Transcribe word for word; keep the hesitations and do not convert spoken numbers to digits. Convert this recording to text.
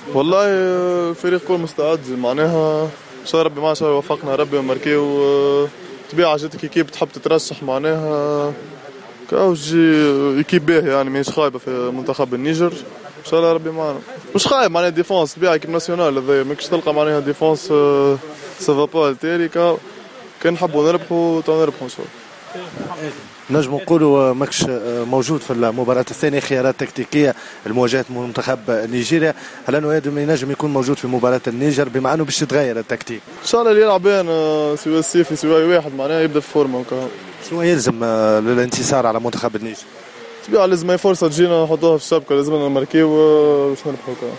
والله الفريق كله مستعد معناها ان شاء الله ربي معنا، ان شاء الله يوفقنا ربي ونماركيو. طبيعة جاتك ايكيب تحب تترشح معناها كاوجي ايكيب باهي يعني ماهيش خايبة في منتخب النيجر، ان شاء الله ربي معنا. مش خايب معناها ديفونس طبيعة ايكيب ناسيونال هذايا ماكش تلقى معناها ديفونس سافا با التالي كان نحبوا نربحوا تو نربحوا ان شاء الله. نجم نقولوا ماكش موجود في المباراة الثانية خيارات تكتيكية المواجهة منتخب نيجيريا، هل انه ينجم يكون موجود في مباراة النيجر بما انه باش يتغير التكتيك؟ ان شاء الله اللي يلعب بين سواء السيفي سواء واحد معناها يبدا في فورمه وكا. شنو يلزم للانتصار على منتخب النيجر؟ طبيعة لازم اي فرصة تجينا نحطوها في الشبكة، لازم نماركيو باش نربحوا.